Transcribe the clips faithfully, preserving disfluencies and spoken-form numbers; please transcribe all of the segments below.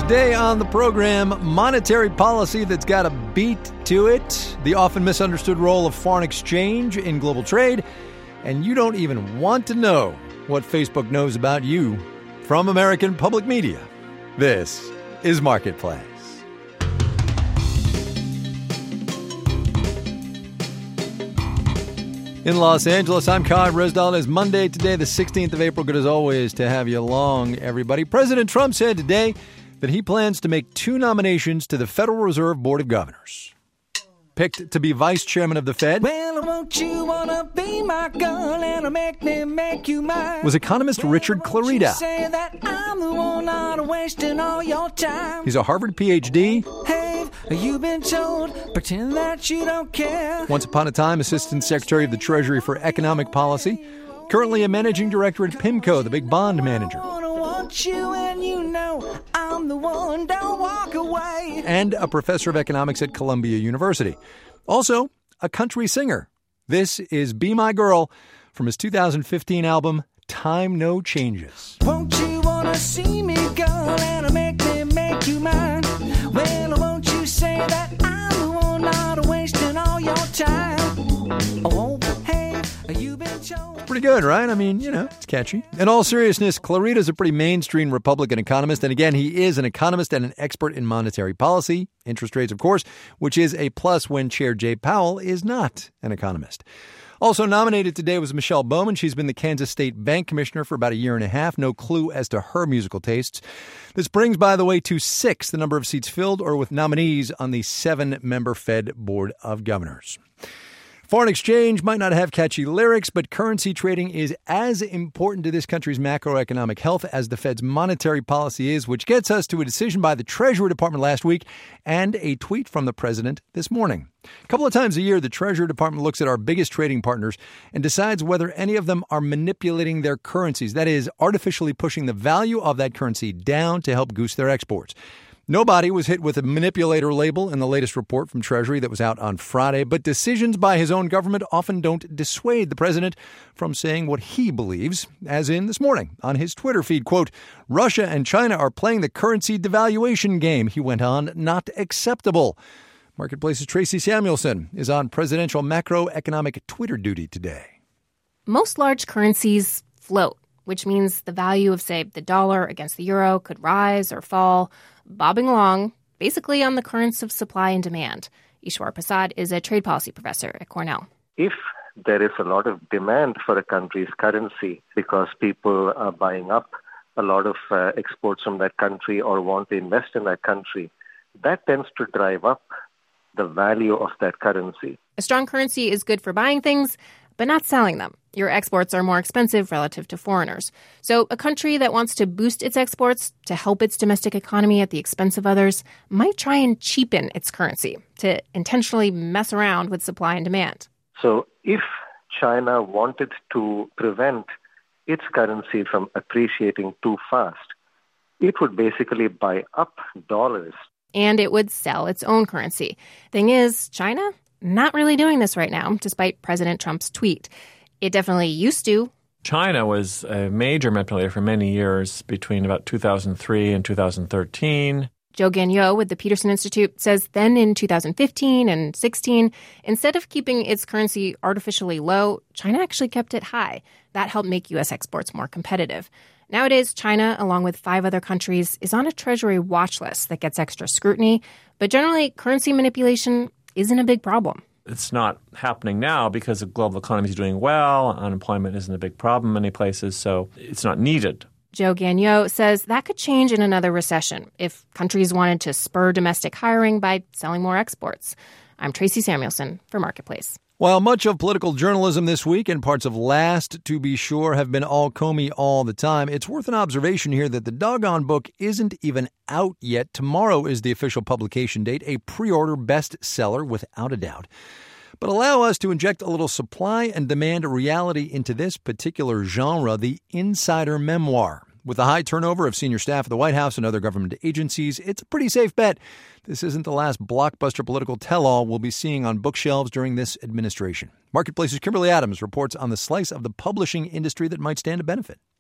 Today on the program, monetary policy that's got a beat to it, the often misunderstood role of foreign exchange in global trade, and you don't even want to know what Facebook knows about you. From American Public Media, this is Marketplace. In Los Angeles, I'm Kai Resdahl. It's Monday today, the sixteenth of April. Good as always to have you along, everybody. President Trump said today that he plans to make two nominations to the Federal Reserve Board of Governors. Picked to be vice chairman of the Fed well, won't you wanna be my girl and make me make you mine? Was economist Richard Clarida. Say that I'm the one not wasting all your time. He's a Harvard P H D. Hey, you've been told, pretend that you don't care. Once upon a time, Assistant Secretary of the Treasury for Economic Policy. Currently a managing director at PIMCO, the big bond manager. You and you know I'm the one, don't walk away. And a professor of economics at Columbia University. Also, a country singer. This is Be My Girl from his two thousand fifteen album, Time No Changes. Won't you wanna see me, girl, and make me make you mine? Well, won't you say that I'm the one not wasting all your time? Oh, hey, you've been told. Pretty good, right? I mean, you know, it's catchy. In all seriousness, Clarida's a pretty mainstream Republican economist. And again, he is an economist and an expert in monetary policy, interest rates, of course, which is a plus when Chair Jay Powell is not an economist. Also nominated today was Michelle Bowman. She's been the Kansas State Bank Commissioner for about a year and a half. No clue as to her musical tastes. This brings, by the way, to six the number of seats filled or with nominees on the seven-member Fed Board of Governors. Foreign exchange might not have catchy lyrics, but currency trading is as important to this country's macroeconomic health as the Fed's monetary policy is, which gets us to a decision by the Treasury Department last week and a tweet from the president this morning. A couple of times a year, the Treasury Department looks at our biggest trading partners and decides whether any of them are manipulating their currencies, that is, artificially pushing the value of that currency down to help goose their exports. Nobody was hit with a manipulator label in the latest report from Treasury that was out on Friday, but decisions by his own government often don't dissuade the president from saying what he believes, as in this morning on his Twitter feed, quote, Russia and China are playing the currency devaluation game, he went on, not acceptable. Marketplace's Tracy Samuelson is on presidential macroeconomic Twitter duty today. Most large currencies float, which means the value of, say, the dollar against the euro could rise or fall, bobbing along, basically on the currents of supply and demand. Ishwar Prasad is a trade policy professor at Cornell. If there is a lot of demand for a country's currency because people are buying up a lot of uh, exports from that country or want to invest in that country, that tends to drive up the value of that currency. A strong currency is good for buying things, but not selling them. Your exports are more expensive relative to foreigners. So a country that wants to boost its exports to help its domestic economy at the expense of others might try and cheapen its currency to intentionally mess around with supply and demand. So if China wanted to prevent its currency from appreciating too fast, it would basically buy up dollars. And it would sell its own currency. Thing is, China, not really doing this right now, despite President Trump's tweet. It definitely used to. China was a major manipulator for many years between about two thousand three and two thousand thirteen. Zhou Ganyo with the Peterson Institute says then in two thousand fifteen and sixteen, instead of keeping its currency artificially low, China actually kept it high. That helped make U S exports more competitive. Nowadays, China, along with five other countries, is on a Treasury watch list that gets extra scrutiny. But generally, currency manipulation isn't a big problem. It's not happening now because the global economy is doing well. Unemployment isn't a big problem in many places, so it's not needed. Zhou Ganyo says that could change in another recession if countries wanted to spur domestic hiring by selling more exports. I'm Tracy Samuelson for Marketplace. While much of political journalism this week and parts of last, to be sure, have been all Comey all the time, it's worth an observation here that the doggone book isn't even out yet. Tomorrow is the official publication date, a pre-order bestseller without a doubt. But allow us to inject a little supply and demand reality into this particular genre, the insider memoir. With the high turnover of senior staff at the White House and other government agencies, it's a pretty safe bet this isn't the last blockbuster political tell-all we'll be seeing on bookshelves during this administration. Marketplace's Kimberly Adams reports on the slice of the publishing industry that might stand to benefit.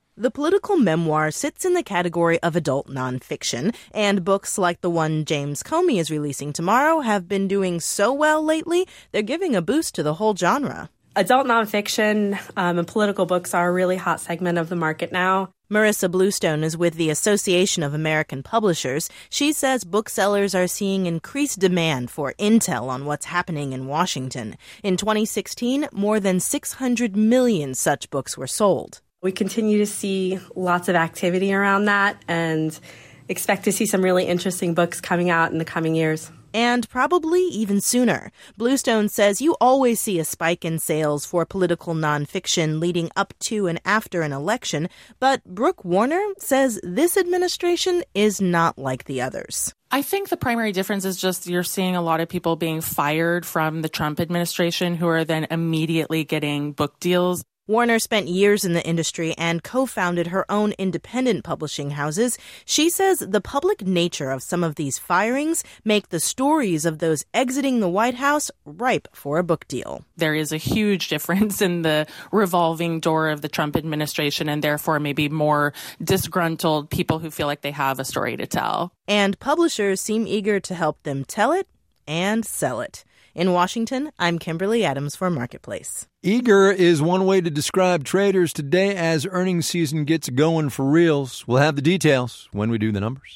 The political memoir sits in the category of adult nonfiction, and books like the one James Comey is releasing tomorrow have been doing so well lately, they're giving a boost to the whole genre. Adult nonfiction um, and political books are a really hot segment of the market now. Marissa Bluestone is with the Association of American Publishers. She says booksellers are seeing increased demand for intel on what's happening in Washington. In twenty sixteen, more than six hundred million such books were sold. We continue to see lots of activity around that and expect to see some really interesting books coming out in the coming years. And probably even sooner. Bluestone says you always see a spike in sales for political nonfiction leading up to and after an election, but Brooke Warner says this administration is not like the others. I think the primary difference is just you're seeing a lot of people being fired from the Trump administration who are then immediately getting book deals. Warner spent years in the industry and co-founded her own independent publishing houses. She says the public nature of some of these firings make the stories of those exiting the White House ripe for a book deal. There is a huge difference in the revolving door of the Trump administration and therefore maybe more disgruntled people who feel like they have a story to tell. And publishers seem eager to help them tell it and sell it. In Washington, I'm Kimberly Adams for Marketplace. Eager is one way to describe traders today as earnings season gets going for reals. We'll have the details when we do the numbers.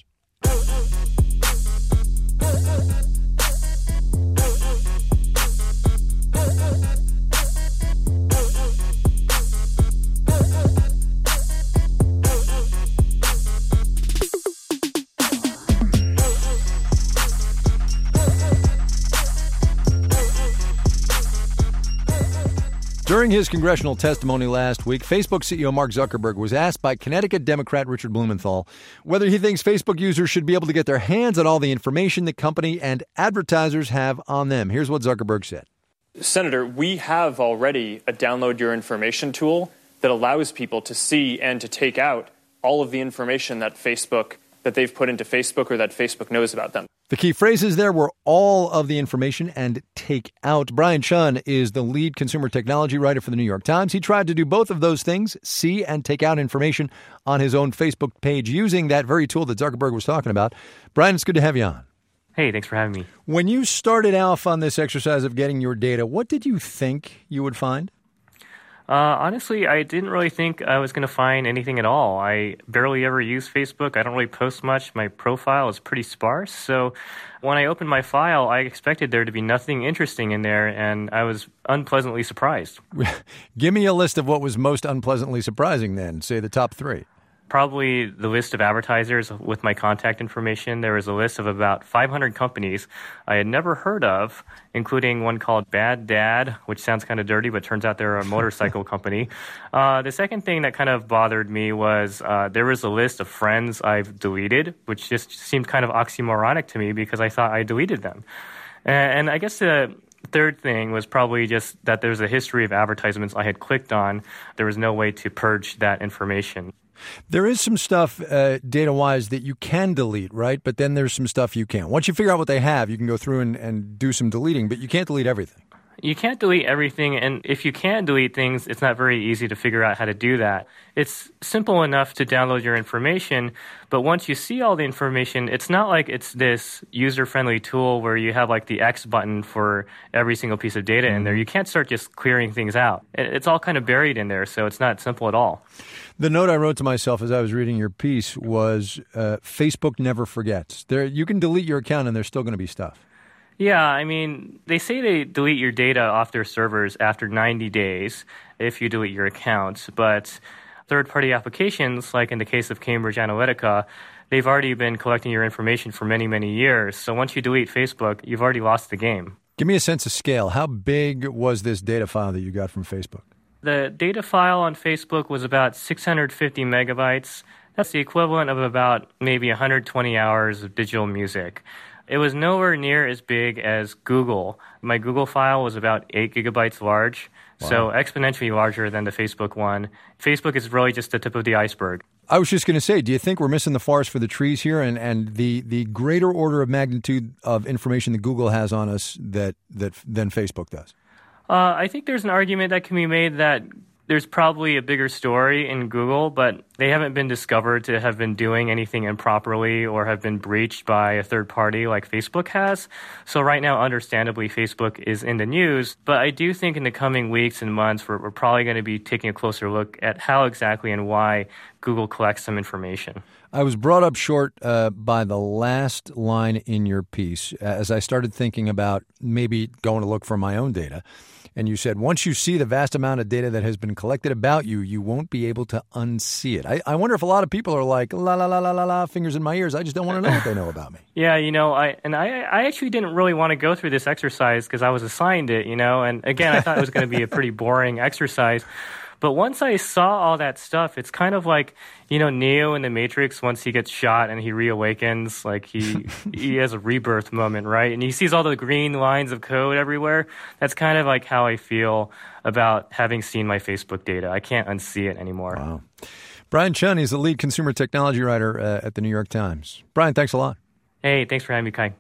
During his congressional testimony last week, Facebook C E O Mark Zuckerberg was asked by Connecticut Democrat Richard Blumenthal whether he thinks Facebook users should be able to get their hands on all the information the company and advertisers have on them. Here's what Zuckerberg said. Senator, we have already a download your information tool that allows people to see and to take out all of the information that Facebook, that they've put into Facebook or that Facebook knows about them. The key phrases there were all of the information and take out. Brian Chun is the lead consumer technology writer for the New York Times. He tried to do both of those things, see and take out information on his own Facebook page using that very tool that Zuckerberg was talking about. Brian, it's good to have you on. Hey, thanks for having me. When you started off on this exercise of getting your data, what did you think you would find? Uh, honestly, I didn't really think I was going to find anything at all. I barely ever use Facebook. I don't really post much. My profile is pretty sparse. So when I opened my file, I expected there to be nothing interesting in there, and I was unpleasantly surprised. Give me a list of what was most unpleasantly surprising then. Say the top three. Probably the list of advertisers with my contact information. There was a list of about five hundred companies I had never heard of, including one called Bad Dad, which sounds kind of dirty, but turns out they're a motorcycle company. Uh, the second thing that kind of bothered me was uh, there was a list of friends I've deleted, which just seemed kind of oxymoronic to me because I thought I deleted them. And, and I guess the third thing was probably just that there's a history of advertisements I had clicked on. There was no way to purge that information. There is some stuff uh, data-wise that you can delete, right? But then there's some stuff you can't. Once you figure out what they have, you can go through and, and do some deleting, but you can't delete everything. You can't delete everything, and if you can delete things, it's not very easy to figure out how to do that. It's simple enough to download your information, but once you see all the information, it's not like it's this user-friendly tool where you have like the X button for every single piece of data mm-hmm. in there. You can't start just clearing things out. It's all kind of buried in there, so it's not simple at all. The note I wrote to myself as I was reading your piece was uh, Facebook never forgets. There, you can delete your account and there's still going to be stuff. Yeah, I mean, they say they delete your data off their servers after ninety days if you delete your account, but third-party applications, like in the case of Cambridge Analytica, they've already been collecting your information for many, many years. So once you delete Facebook, you've already lost the game. Give me a sense of scale. How big was this data file that you got from Facebook? The data file on Facebook was about six hundred fifty megabytes. That's the equivalent of about maybe one hundred twenty hours of digital music. It was nowhere near as big as Google. My Google file was about eight gigabytes large, wow. So exponentially larger than the Facebook one. Facebook is really just the tip of the iceberg. I was just going to say, do you think we're missing the forest for the trees here and, and the, the greater order of magnitude of information that Google has on us that, that than Facebook does? Uh, I think there's an argument that can be made that There's probably a bigger story in Google, but they haven't been discovered to have been doing anything improperly or have been breached by a third party like Facebook has. So right now, understandably, Facebook is in the news. But I do think in the coming weeks and months, we're, we're probably going to be taking a closer look at how exactly and why Google collects some information. I was brought up short uh, by the last line in your piece as I started thinking about maybe going to look for my own data. And you said, once you see the vast amount of data that has been collected about you, you won't be able to unsee it. I, I wonder if a lot of people are like, la, la, la, la, la, la, fingers in my ears. I just don't want to know what they know about me. Yeah, you know, I and I, I actually didn't really want to go through this exercise because I was assigned it, you know. And again, I thought it was going to be a pretty boring exercise. But once I saw all that stuff, it's kind of like, you know, Neo in the Matrix, once he gets shot and he reawakens, like he he has a rebirth moment, right? And he sees all the green lines of code everywhere. That's kind of like how I feel about having seen my Facebook data. I can't unsee it anymore. Wow. Brian Chun is the lead consumer technology writer uh, at the New York Times. Brian, thanks a lot. Hey, thanks for having me, Kai.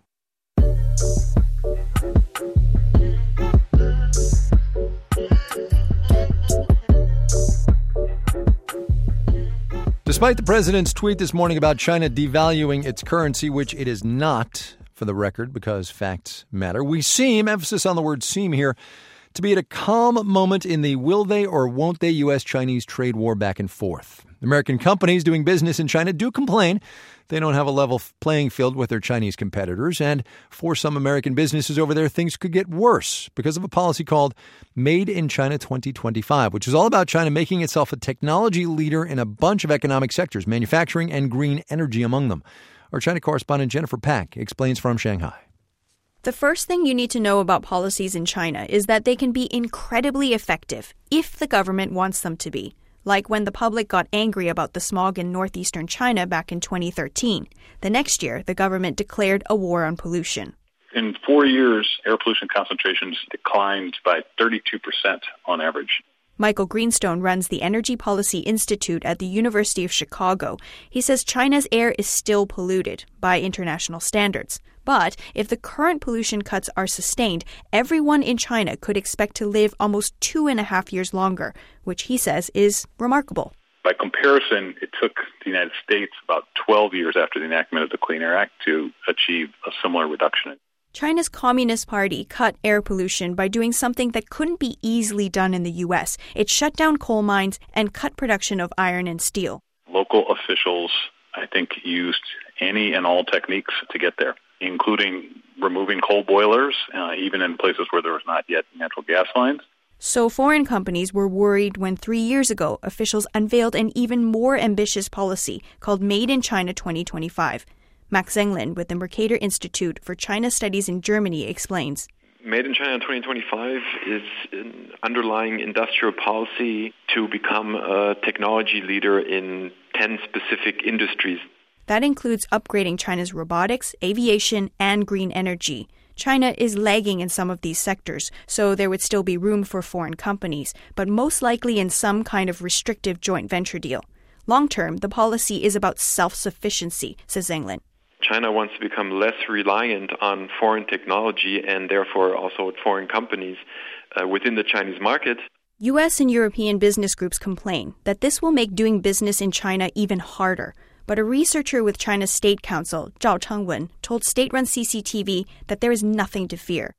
Despite the president's tweet this morning about China devaluing its currency, which it is not, for the record, because facts matter, we seem, emphasis on the word seem here, to be at a calm moment in the will they or won't they U S-Chinese trade war back and forth. American companies doing business in China do complain they don't have a level playing field with their Chinese competitors, and for some American businesses over there, things could get worse because of a policy called Made in China twenty twenty-five, which is all about China making itself a technology leader in a bunch of economic sectors, manufacturing and green energy among them. Our China correspondent Jennifer Pack explains from Shanghai. The first thing you need to know about policies in China is that they can be incredibly effective if the government wants them to be. Like when the public got angry about the smog in northeastern China back in twenty thirteen. The next year, the government declared a war on pollution. In four years, air pollution concentrations declined by thirty-two percent on average. Michael Greenstone runs the Energy Policy Institute at the University of Chicago. He says China's air is still polluted by international standards. But if the current pollution cuts are sustained, everyone in China could expect to live almost two and a half years longer, which he says is remarkable. By comparison, it took the United States about twelve years after the enactment of the Clean Air Act to achieve a similar reduction. China's Communist Party cut air pollution by doing something that couldn't be easily done in the U S. It shut down coal mines and cut production of iron and steel. Local officials, I think, used any and all techniques to get there, including removing coal boilers, uh, even in places where there was not yet natural gas lines. So foreign companies were worried when three years ago officials unveiled an even more ambitious policy called Made in China twenty twenty-five. Max Zenglin with the Mercator Institute for China Studies in Germany explains. Made in China twenty twenty-five is an underlying industrial policy to become a technology leader in ten specific industries. That includes upgrading China's robotics, aviation, and green energy. China is lagging in some of these sectors, so there would still be room for foreign companies, but most likely in some kind of restrictive joint venture deal. Long-term, the policy is about self-sufficiency, says Zenglin. China wants to become less reliant on foreign technology and therefore also foreign companies uh, within the Chinese market. U S and European business groups complain that this will make doing business in China even harder. But a researcher with China's State Council, Zhao Chengwen, told state-run C C T V that there is nothing to fear.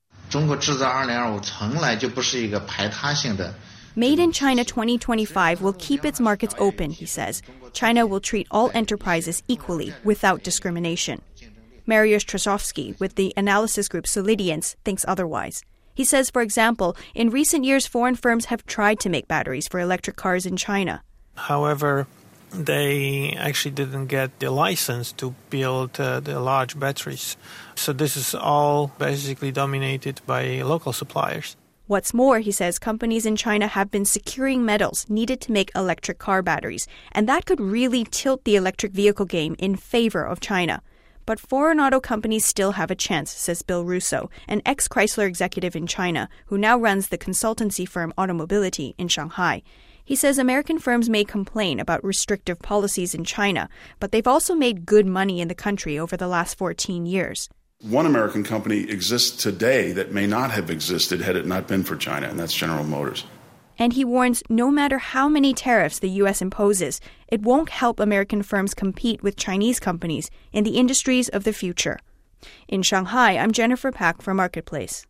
Made in China twenty twenty-five will keep its markets open, he says. China will treat all enterprises equally, without discrimination. Mariusz Trzaskowski, with the analysis group Solidians, thinks otherwise. He says, for example, in recent years, foreign firms have tried to make batteries for electric cars in China. However, they actually didn't get the license to build uh, the large batteries. So this is all basically dominated by local suppliers. What's more, he says, companies in China have been securing metals needed to make electric car batteries, and that could really tilt the electric vehicle game in favor of China. But foreign auto companies still have a chance, says Bill Russo, an ex-Chrysler executive in China, who now runs the consultancy firm Automobility in Shanghai. He says American firms may complain about restrictive policies in China, but they've also made good money in the country over the last fourteen years. One American company exists today that may not have existed had it not been for China, and that's General Motors. And he warns no matter how many tariffs the U S imposes, it won't help American firms compete with Chinese companies in the industries of the future. In Shanghai, I'm Jennifer Pak for Marketplace.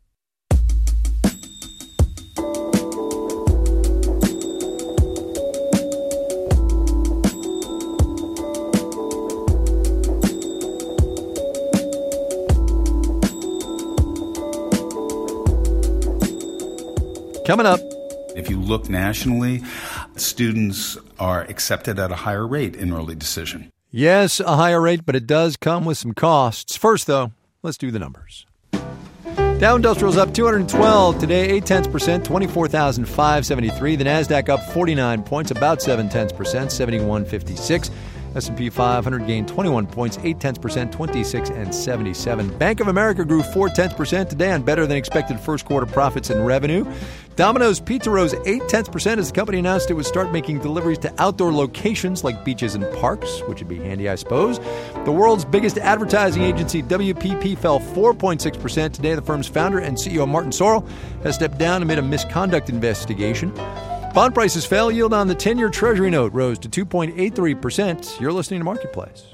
Coming up. If you look nationally, students are accepted at a higher rate in early decision. Yes, a higher rate, but it does come with some costs. First, though, let's do the numbers. Dow Industrial's up two hundred twelve today, eight tenths percent, twenty-four thousand five hundred seventy-three. The Nasdaq up forty-nine points, about seven tenths percent, seventy-one fifty-six. S and P five hundred gained twenty-one points, eight tenths percent, twenty-six and seventy-seven. Bank of America grew four tenths percent today on better than expected first quarter profits and revenue. Domino's Pizza rose eight tenths percent as the company announced it would start making deliveries to outdoor locations like beaches and parks, which would be handy, I suppose. The world's biggest advertising agency, W P P, fell four point six percent today. The firm's founder and C E O Martin Sorrell has stepped down amid a misconduct investigation. Bond prices fell. Yield on the ten-year Treasury note rose to two point eight three percent. You're listening to Marketplace.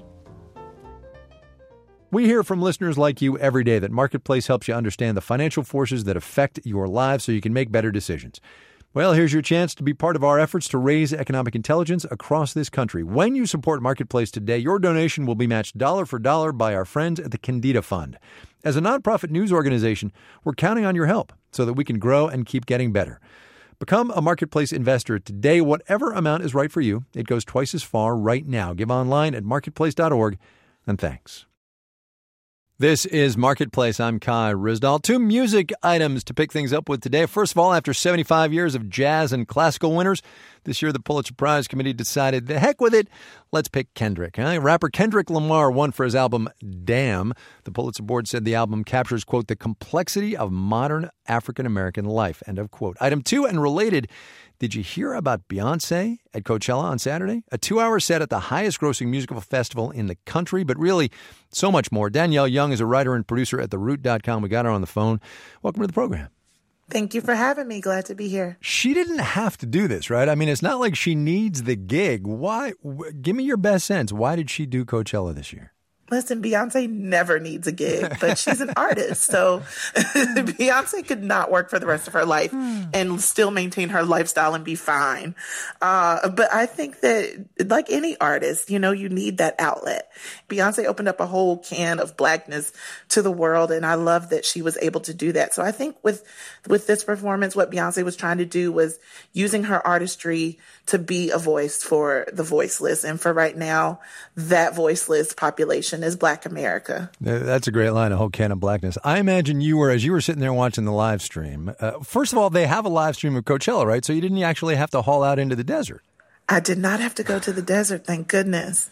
We hear from listeners like you every day that Marketplace helps you understand the financial forces that affect your lives so you can make better decisions. Well, here's your chance to be part of our efforts to raise economic intelligence across this country. When you support Marketplace today, your donation will be matched dollar for dollar by our friends at the Candida Fund. As a nonprofit news organization, we're counting on your help so that we can grow and keep getting better. Become a Marketplace investor today. Whatever amount is right for you, it goes twice as far right now. Give online at marketplace dot org, and thanks. This is Marketplace. I'm Kai Ryssdal. Two music items to pick things up with today. First of all, after seventy-five years of jazz and classical winners, this year the Pulitzer Prize Committee decided, the heck with it, let's pick Kendrick. Huh? Rapper Kendrick Lamar won for his album Damn. The Pulitzer Board said the album captures, quote, the complexity of modern African-American life, end of quote. Item two, and related, did you hear about Beyonce at Coachella on Saturday? A two-hour set at the highest-grossing musical festival in the country, but really so much more. Danielle Young is a writer and producer at the root dot com. We got her on the phone. Welcome to the program. Thank you for having me. Glad to be here. She didn't have to do this, right? I mean, it's not like she needs the gig. Why? W- give me your best sense. Why did she do Coachella this year? Listen, Beyonce never needs a gig, but she's an artist. So Beyonce could not work for the rest of her life and still maintain her lifestyle and be fine. Uh, but I think that, like any artist, you know, you need that outlet. Beyonce opened up a whole can of blackness to the world, and I love that she was able to do that. So I think with with this performance, what Beyonce was trying to do was using her artistry to be a voice for the voiceless. And for right now, that voiceless population is Black America. That's a great line, a whole can of blackness. I imagine you were, as you were sitting there watching the live stream, uh, first of all, they have a live stream of Coachella, right? So you didn't actually have to haul out into the desert. I did not have to go to the desert, thank goodness.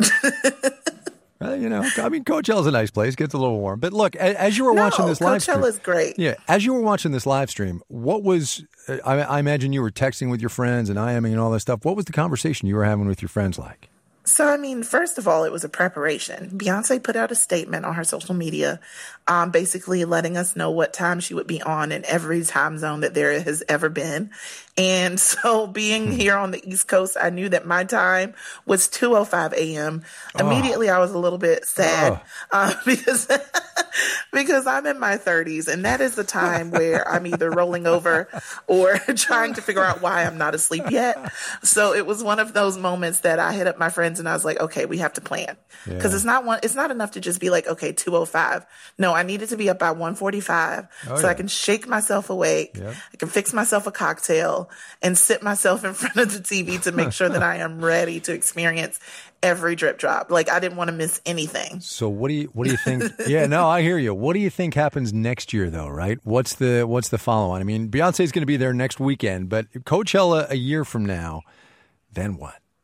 Well, you know, I mean, Coachella's a nice place, gets a little warm. But look, as you were no, watching this live stream. Coachella's great. Yeah, as you were watching this live stream, what was, uh, I, I imagine you were texting with your friends and IMing and all that stuff. What was the conversation you were having with your friends like? So, I mean, first of all, it was a preparation. Beyonce put out a statement on her social media, um, basically letting us know what time she would be on in every time zone that there has ever been. And so being here on the East Coast, I knew that my time was two oh five a.m. Oh. Immediately, I was a little bit sad oh. uh, because because I'm in my thirties, and that is the time where I'm either rolling over or trying to figure out why I'm not asleep yet. So it was one of those moments that I hit up my friends and I was like, okay, we have to plan. Because yeah. it's not one, it's not enough to just be like, okay, two oh five. No, I needed to be up by one forty-five oh, so yeah. I can shake myself awake. Yep. I can fix myself a cocktail and sit myself in front of the T V to make sure that I am ready to experience every drip drop. Like, I didn't want to miss anything. So what do you what do you think? Yeah, no, I hear you. What do you think happens next year, though, right? What's the what's the follow-on? I mean, Beyonce's going to be there next weekend, but Coachella a year from now, then what?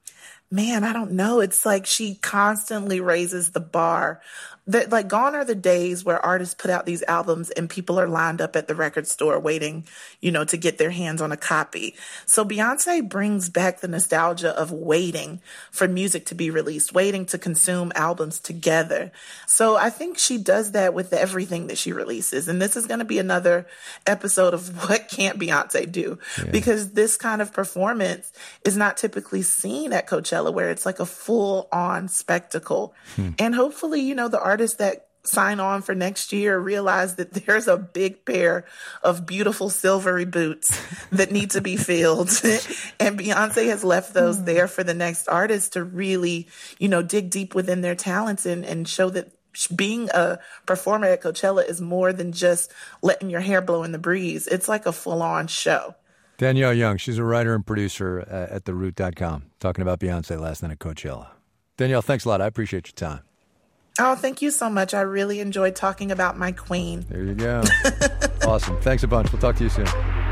man, I don't know. It's like she constantly raises the bar. That, like, gone are the days where artists put out these albums and people are lined up at the record store waiting, you know, to get their hands on a copy. So Beyonce brings back the nostalgia of waiting for music to be released, waiting to consume albums together. So I think she does that with everything that she releases. And this is going to be another episode of What Can't Beyonce Do? Yeah. Because this kind of performance is not typically seen at Coachella, where it's like a full-on spectacle. Hmm. And hopefully, you know, the artists that sign on for next year realize that there's a big pair of beautiful silvery boots that need to be filled. And Beyonce has left those there for the next artist to really, you know, dig deep within their talents and, and show that being a performer at Coachella is more than just letting your hair blow in the breeze. It's like a full-on show. Danielle Young, she's a writer and producer uh, at the root dot com, talking about Beyonce last night at Coachella. Danielle, thanks a lot. I appreciate your time. Oh, thank you so much. I really enjoyed talking about my queen. There you go. Awesome. Thanks a bunch. We'll talk to you soon.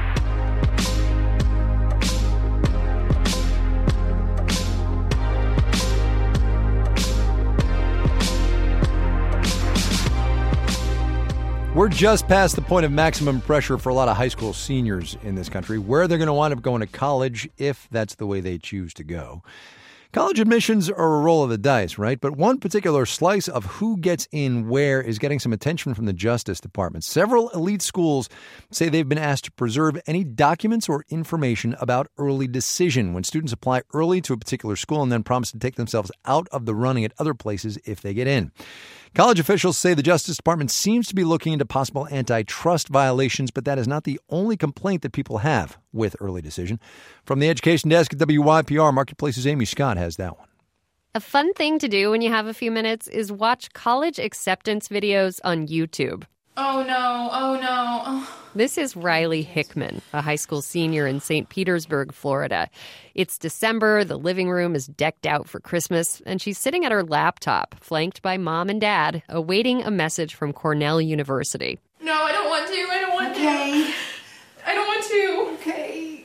We're just past the point of maximum pressure for a lot of high school seniors in this country, where they're going to wind up going to college if that's the way they choose to go. College admissions are a roll of the dice, right? But one particular slice of who gets in where is getting some attention from the Justice Department. Several elite schools say they've been asked to preserve any documents or information about early decision when students apply early to a particular school and then promise to take themselves out of the running at other places if they get in. College officials say the Justice Department seems to be looking into possible antitrust violations, but that is not the only complaint that people have with early decision. From the Education Desk at W Y P R, Marketplace's Amy Scott has that one. A fun thing to do when you have a few minutes is watch college acceptance videos on YouTube. Oh, no. Oh, no. Oh. This is Riley Hickman, a high school senior in Saint Petersburg, Florida. It's December, the living room is decked out for Christmas, and she's sitting at her laptop, flanked by mom and dad, awaiting a message from Cornell University. No, I don't want to. I don't want okay. to. I don't want to. Okay.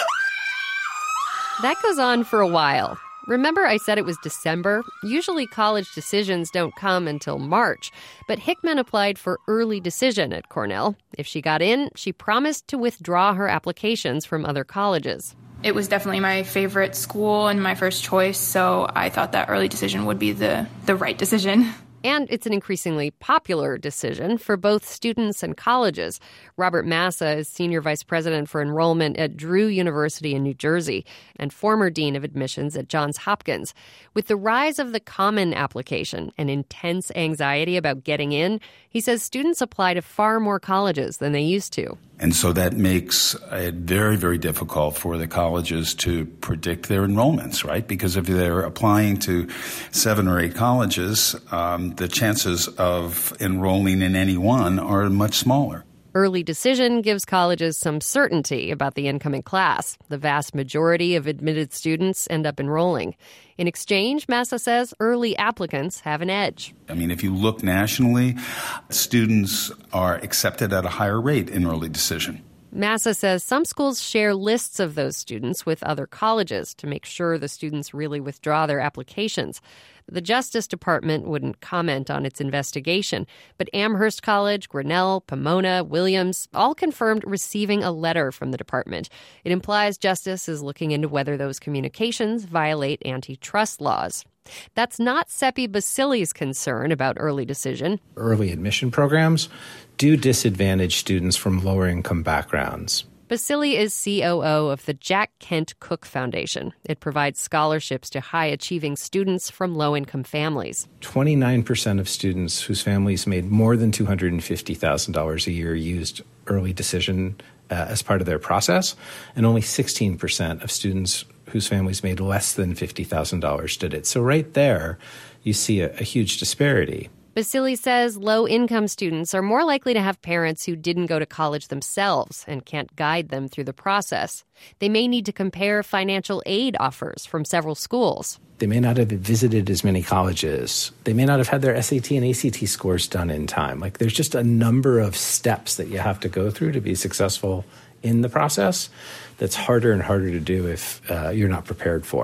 That goes on for a while. Remember I said it was December? Usually college decisions don't come until March, but Hickman applied for early decision at Cornell. If she got in, she promised to withdraw her applications from other colleges. It was definitely my favorite school and my first choice, so I thought that early decision would be the, the right decision. And it's an increasingly popular decision for both students and colleges. Robert Massa is Senior Vice President for Enrollment at Drew University in New Jersey and former Dean of Admissions at Johns Hopkins. With the rise of the Common application and intense anxiety about getting in, he says students apply to far more colleges than they used to. And so that makes it very, very difficult for the colleges to predict their enrollments, right? Because if they're applying to seven or eight colleges, um, the chances of enrolling in any one are much smaller. Early decision gives colleges some certainty about the incoming class. The vast majority of admitted students end up enrolling. In exchange, Massa says early applicants have an edge. I mean, if you look nationally, students are accepted at a higher rate in early decision. Massa says some schools share lists of those students with other colleges to make sure the students really withdraw their applications. The Justice Department wouldn't comment on its investigation, but Amherst College, Grinnell, Pomona, Williams all confirmed receiving a letter from the department. It implies Justice is looking into whether those communications violate antitrust laws. That's not Seppi Basili's concern about early decision. Early admission programs do disadvantage students from lower-income backgrounds. Basili is C O O of the Jack Kent Cook Foundation. It provides scholarships to high-achieving students from low-income families. twenty-nine percent of students whose families made more than two hundred fifty thousand dollars a year used early decision uh, as part of their process, and only sixteen percent of students whose families made less than fifty thousand dollars did it. So right there, you see a, a huge disparity. Basili says low-income students are more likely to have parents who didn't go to college themselves and can't guide them through the process. They may need to compare financial aid offers from several schools. They may not have visited as many colleges. They may not have had their S A T and A C T scores done in time. Like, there's just a number of steps that you have to go through to be successful in the process that's harder and harder to do if uh, you're not prepared for it.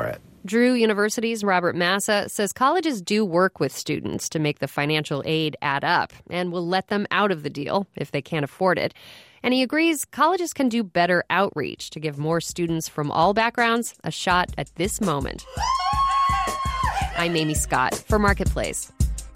Drew University's Robert Massa says colleges do work with students to make the financial aid add up and will let them out of the deal if they can't afford it. And he agrees colleges can do better outreach to give more students from all backgrounds a shot at this moment. I'm Amy Scott for Marketplace.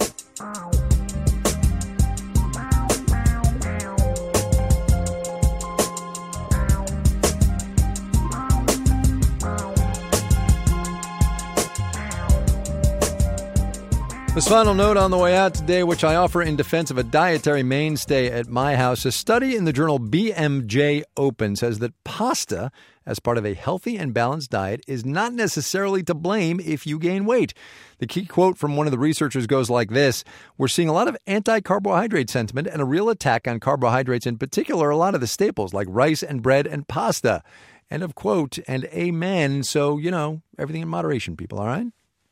This final note on the way out today, which I offer in defense of a dietary mainstay at my house. A study in the journal B M J Open says that pasta, as part of a healthy and balanced diet, is not necessarily to blame if you gain weight. The key quote from one of the researchers goes like this: "We're seeing a lot of anti-carbohydrate sentiment and a real attack on carbohydrates, in particular a lot of the staples like rice and bread and pasta." End of quote, and amen. So, you know, everything in moderation, people, all right?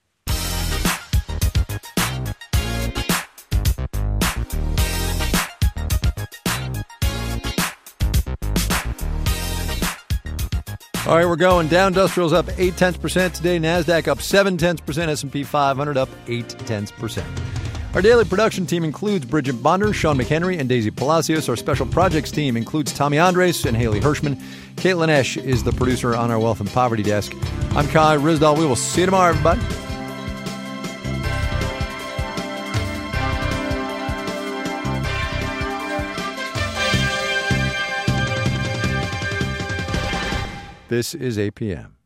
All right, we're going. Dow Industrial's up eight tenths percent today. NASDAQ up seven tenths percent. S and P five hundred up eight tenths percent. Our daily production team includes Bridget Bonder, Sean McHenry, and Daisy Palacios. Our special projects team includes Tommy Andres and Haley Hirschman. Caitlin Esch is the producer on our Wealth and Poverty desk. I'm Kai Ryssdal. We will see you tomorrow, everybody. This is A P M.